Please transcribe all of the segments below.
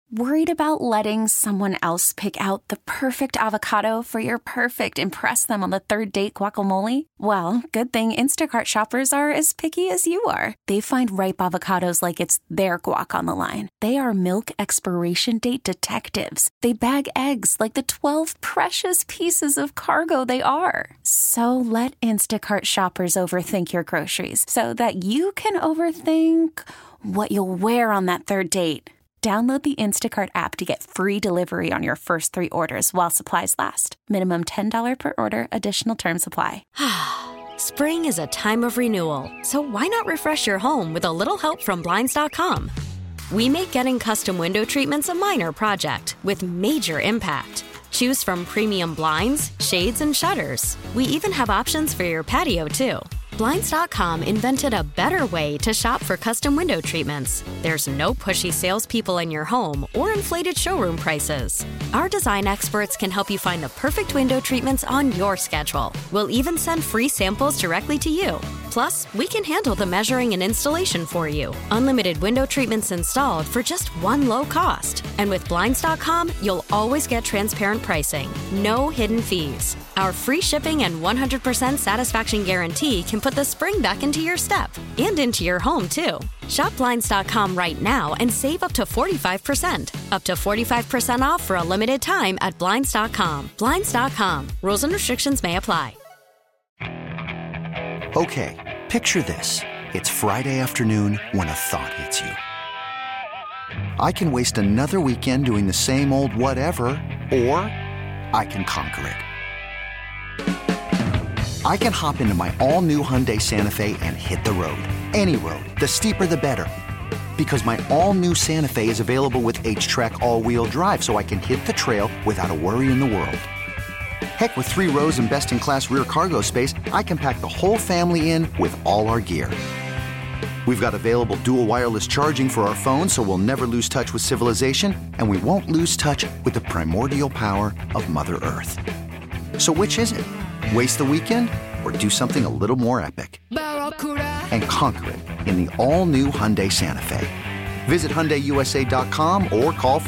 Worried about letting someone else pick out the perfect avocado for your perfect impress them on the third date guacamole? Well, good thing Instacart shoppers are as picky as you are. They find ripe avocados like it's their guac on the line. They are milk expiration date detectives. They bag eggs like the 12 precious pieces of cargo they are. So let Instacart shoppers overthink your groceries so that you can overthink what you'll wear on that third date. Download the Instacart app to get free delivery on your first 3 orders while supplies last. Minimum $10 per order. Additional terms apply. Spring is a time of renewal, so why not refresh your home with a little help from Blinds.com? We make getting custom window treatments a minor project with major impact. Choose from premium blinds, shades, and shutters. We even have options for your patio, too. Blinds.com invented a better way to shop for custom window treatments. There's no pushy salespeople in your home or inflated showroom prices. Our design experts can help you find the perfect window treatments on your schedule. We'll even send free samples directly to you. Plus, we can handle the measuring and installation for you. Unlimited window treatments installed for just one low cost. And with Blinds.com, you'll always get transparent pricing. No hidden fees. Our free shipping and 100% satisfaction guarantee can put the spring back into your step and into your home, too. Shop Blinds.com right now and save up to 45%. Up to 45% off for a limited time at Blinds.com. Blinds.com. Rules and restrictions may apply. Okay, picture this. It's Friday afternoon when a thought hits you. I can waste another weekend doing the same old whatever, or I can conquer it. I can hop into my all-new Hyundai Santa Fe and hit the road. Any road. The steeper, the better. Because my all-new Santa Fe is available with H-Track all-wheel drive, so I can hit the trail without a worry in the world. Heck, with 3 rows and best-in-class rear cargo space, I can pack the whole family in with all our gear. We've got available dual wireless charging for our phones, so we'll never lose touch with civilization, and we won't lose touch with the primordial power of Mother Earth. So which is it? Waste the weekend or do something a little more epic? And conquer it in the all-new Hyundai Santa Fe. Visit HyundaiUSA.com or call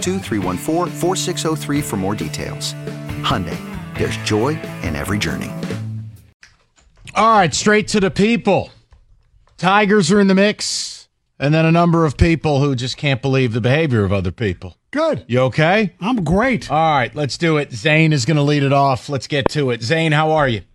562-314-4603 for more details. Hyundai, there's joy in every journey. All right, straight to the people. Tigers are in the mix, and then a number of people who just can't believe the behavior of other people. Good. You okay? I'm great. All right, let's do it. Zane is going to lead it off. Let's get to it. Zane, how are you?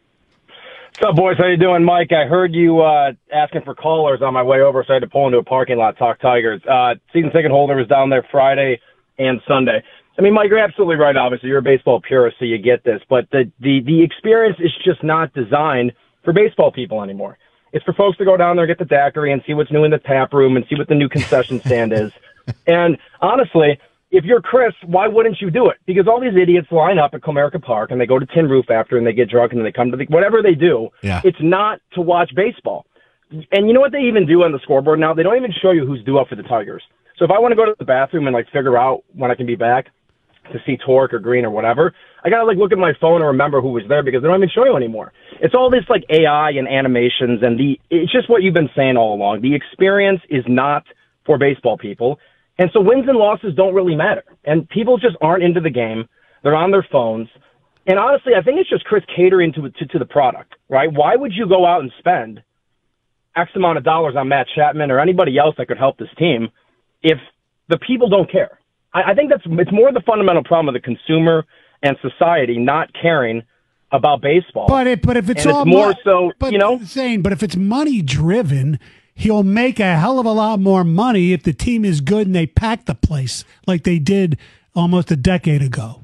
What's up, boys? How you doing, Mike? I heard you asking for callers on my way over, so I had to pull into a parking lot, talk Tigers. Season ticket holder was down there Friday and Sunday. I mean, Mike, you're absolutely right, obviously. You're a baseball purist, so you get this. But the experience is just not designed for baseball people anymore. It's for folks to go down there, get the daiquiri, and see what's new in the tap room and see what the new concession stand is. And honestly, if you're Chris, why wouldn't you do it? Because all these idiots line up at Comerica Park and they go to Tin Roof after and they get drunk and then they come to whatever they do. Yeah. It's not to watch baseball. And you know what they even do on the scoreboard now? They don't even show you who's due up for the Tigers. So if I want to go to the bathroom and figure out when I can be back to see Torque or Green or whatever, I gotta look at my phone and remember who was there because they don't even show you anymore. It's all this AI and animations and it's just what you've been saying all along. The experience is not for baseball people. And so wins and losses don't really matter. And people just aren't into the game. They're on their phones. And honestly, I think it's just Chris catering to the product, right? Why would you go out and spend X amount of dollars on Matt Chapman or anybody else that could help this team if the people don't care? I think it's more the fundamental problem of the consumer and society not caring about baseball. But if it's all more so, Zane, but if it's money driven, he'll make a hell of a lot more money if the team is good and they pack the place like they did almost a decade ago.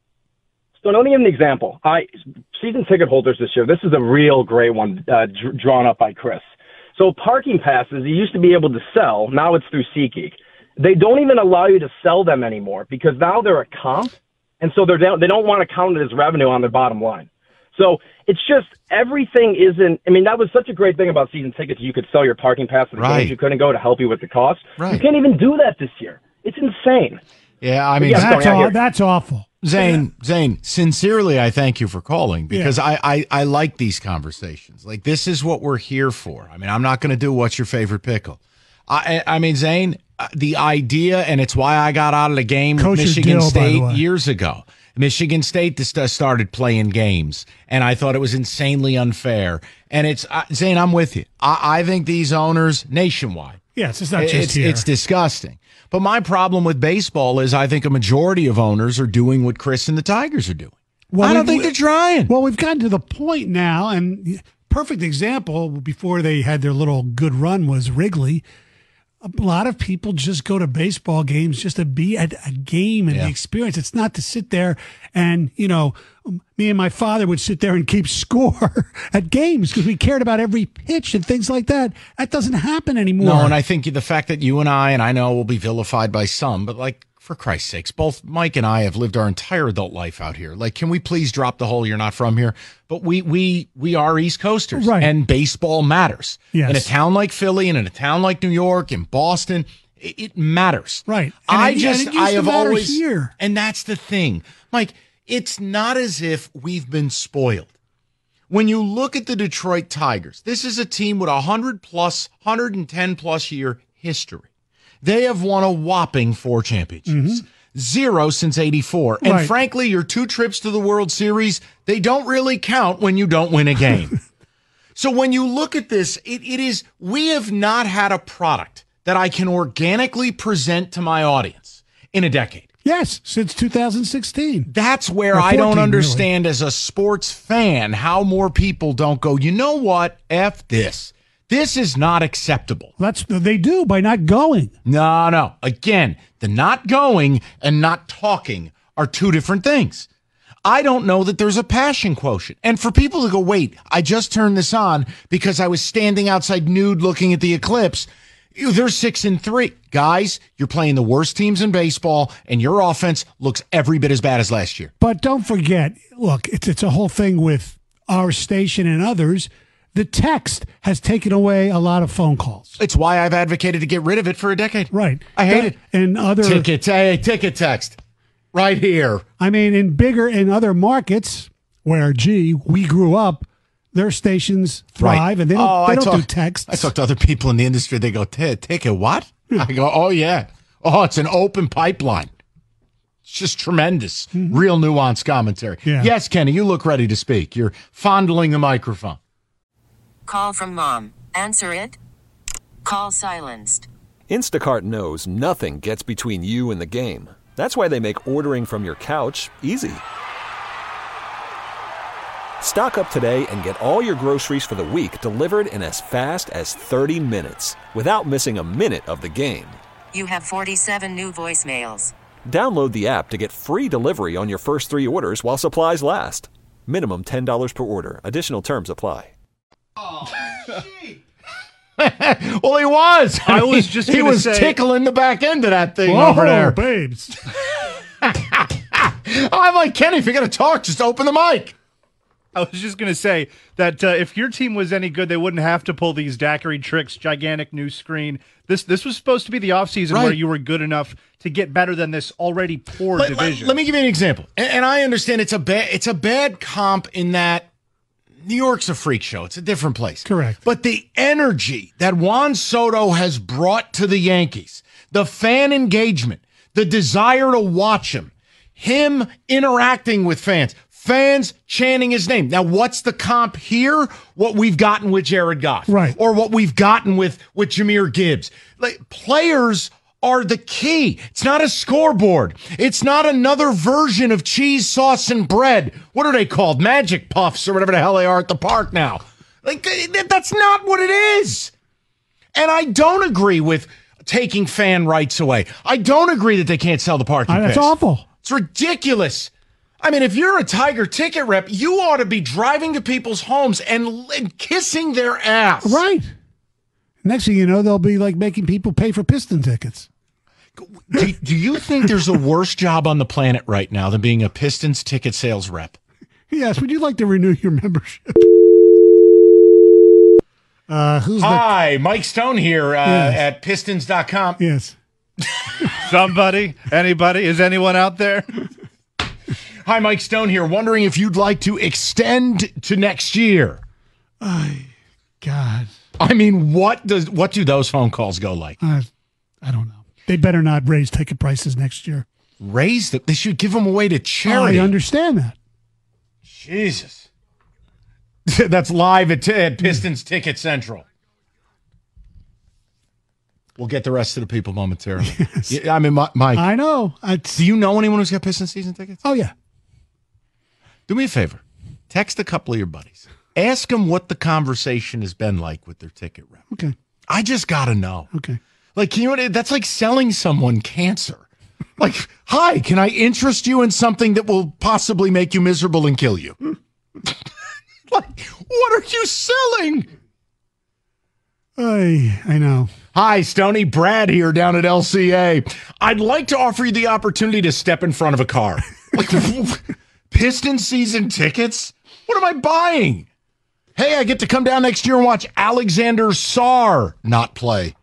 So let me give an example. Season ticket holders this year, this is a real great one drawn up by Chris. So parking passes, you used to be able to sell. Now it's through SeatGeek. They don't even allow you to sell them anymore because now they're a comp, and so they don't want to count it as revenue on their bottom line. So it's just everything isn't. I mean, that was such a great thing about season tickets. You could sell your parking pass to the games you couldn't go to help you with the cost. Right. You can't even do that this year. It's insane. Yeah, I mean, that's awful. Zane, sincerely, I thank you for calling because I like these conversations. Like, this is what we're here for. I mean, I'm not going to do what's your favorite pickle. I mean, Zane, the idea, and it's why I got out of the game Coach with Michigan Dill, State years ago. Michigan State started playing games, and I thought it was insanely unfair. And it's Zane, I'm with you. I think these owners nationwide. Yes, it's not just here. It's disgusting. But my problem with baseball is I think a majority of owners are doing what Chris and the Tigers are doing. Well, I don't think they're trying. Well, we've gotten to the point now, and perfect example before they had their little good run was Wrigley. A lot of people just go to baseball games just to be at a game and the experience. It's not to sit there and, me and my father would sit there and keep score at games because we cared about every pitch and things like that. That doesn't happen anymore. No, and I think the fact that you and I know will be vilified by some, but for Christ's sakes, both Mike and I have lived our entire adult life out here. Can we please drop the whole "you're not from here"? But we are East Coasters, right? And baseball matters. Yes. In a town like Philly and in a town like New York and Boston, it matters, right? And I have always here, and that's the thing, Mike. It's not as if we've been spoiled. When you look at the Detroit Tigers, this is a team with 110 plus year history. They have won a whopping 4 championships, 0 since '84. And frankly, your 2 trips to the World Series, they don't really count when you don't win a game. So when you look at this, we have not had a product that I can organically present to my audience in a decade. Yes, since 2016. That's where I don't understand as a sports fan how more people don't go, you know what, F this. This is not acceptable. They do by not going. No. Again, the not going and not talking are 2 different things. I don't know that there's a passion quotient. And for people to go, wait, I just turned this on because I was standing outside nude looking at the eclipse. They're 6-3. Guys, you're playing the worst teams in baseball, and your offense looks every bit as bad as last year. But don't forget, look, it's a whole thing with our station and others. The text has taken away a lot of phone calls. It's why I've advocated to get rid of it for a decade. Right. I hate it. And other ticket text right here. I mean, in other markets where, we grew up, their stations thrive, and they don't do texts. I talk to other people in the industry. They go, ticket what? I go, oh, yeah. Oh, it's an open pipeline. It's just tremendous. Real nuanced commentary. Yeah. Yes, Kenny, you look ready to speak. You're fondling the microphone. Call from mom. Answer it. Call silenced. Instacart knows nothing gets between you and the game. That's why they make ordering from your couch easy. Stock up today and get all your groceries for the week delivered in as fast as 30 minutes without missing a minute of the game. You have 47 new voicemails. Download the app to get free delivery on your first 3 orders while supplies last. Minimum $10 per order. Additional terms apply. Oh, gee. Well, he was. I was just he was tickling the back end of that thing over there, babes. I'm like, Kenny, if you're gonna talk, just open the mic. I was just going to say that if your team was any good, they wouldn't have to pull these daiquiri tricks, gigantic new screen. This was supposed to be the offseason where you were good enough to get better than this already poor division. Let me give you an example. And I understand it's a bad comp in that New York's a freak show. It's a different place. Correct. But the energy that Juan Soto has brought to the Yankees, the fan engagement, the desire to watch him interacting with fans chanting his name. Now, what's the comp here? What we've gotten with Jared Goff. Right. Or what we've gotten with Jahmyr Gibbs. Players are the key. It's not a scoreboard. It's not another version of cheese, sauce, and bread. What are they called? Magic Puffs or whatever the hell they are at the park now. That's not what it is. And I don't agree with taking fan rights away. I don't agree that they can't sell the parking pass. That's awful. It's ridiculous. I mean, if you're a Tiger ticket rep, you ought to be driving to people's homes and kissing their ass. Right. Next thing you know, they'll be making people pay for Piston tickets. Do you think there's a worse job on the planet right now than being a Pistons ticket sales rep? Yes. Would you like to renew your membership? Hi, Mike Stone here at Pistons.com. Yes. Somebody? Anybody? Is anyone out there? Hi, Mike Stone here. Wondering if you'd like to extend to next year. God. I mean, what do those phone calls go like? I don't know. They better not raise ticket prices next year. Raise them? They should give them away to charity. I understand that. Jesus. That's live at Pistons Ticket Central. We'll get the rest of the people momentarily. Yes. Yeah, I mean, Mike. I know. Do you know anyone who's got Pistons season tickets? Oh, yeah. Do me a favor. Text a couple of your buddies. Ask them what the conversation has been like with their ticket rep. Okay. I just got to know. Okay. Like, you know, that's like selling someone cancer. Like, hi, can I interest you in something that will possibly make you miserable and kill you? Like, what are you selling? I know. Hi, Stoney. Brad here down at LCA. I'd like to offer you the opportunity to step in front of a car. Like, Piston season tickets? What am I buying? Hey, I get to come down next year and watch Alexander Sarr not play.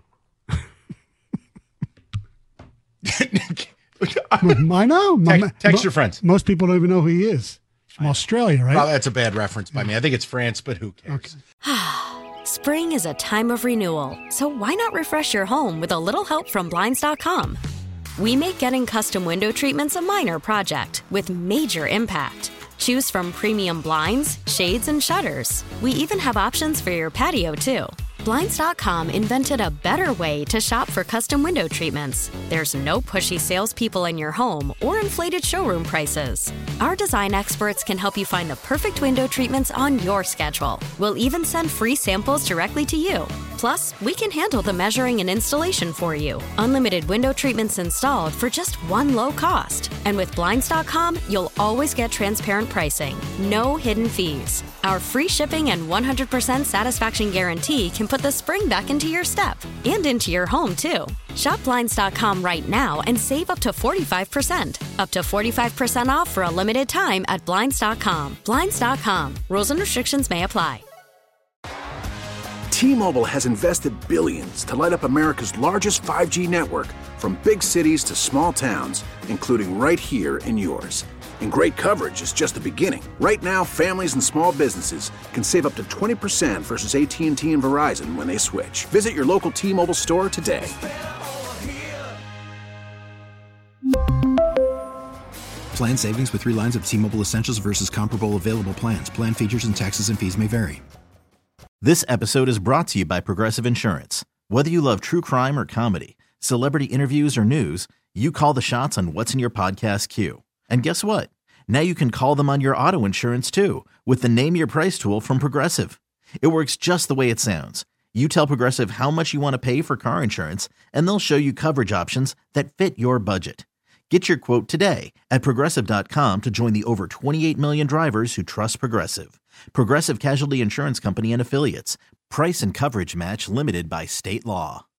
I know. Text your friends. Most people don't even know who he is. From Australia, right? Well, that's a bad reference by me. I think it's France, but who cares? Okay. Spring is a time of renewal, so why not refresh your home with a little help from Blinds.com? We make getting custom window treatments a minor project with major impact. Choose from premium blinds, shades, and shutters. We even have options for your patio, too. Blinds.com invented a better way to shop for custom window treatments. There's no pushy salespeople in your home or inflated showroom prices. Our design experts can help you find the perfect window treatments on your schedule. We'll even send free samples directly to you. Plus, we can handle the measuring and installation for you. Unlimited window treatments installed for just one low cost. And with Blinds.com, you'll always get transparent pricing. No hidden fees. Our free shipping and 100% satisfaction guarantee can put the spring back into your step and into your home, too. Shop Blinds.com right now and save up to 45%. Up to 45% off for a limited time at Blinds.com. Blinds.com. Rules and restrictions may apply. T-Mobile has invested billions to light up America's largest 5G network, from big cities to small towns, including right here in yours. And great coverage is just the beginning. Right now, families and small businesses can save up to 20% versus AT&T and Verizon when they switch. Visit your local T-Mobile store today. Plan savings with 3 lines of T-Mobile Essentials versus comparable available plans. Plan features and taxes and fees may vary. This episode is brought to you by Progressive Insurance. Whether you love true crime or comedy, celebrity interviews or news, you call the shots on what's in your podcast queue. And guess what? Now you can call them on your auto insurance too with the Name Your Price tool from Progressive. It works just the way it sounds. You tell Progressive how much you want to pay for car insurance, and they'll show you coverage options that fit your budget. Get your quote today at Progressive.com to join the over 28 million drivers who trust Progressive. Progressive Casualty Insurance Company and Affiliates. Price and coverage match limited by state law.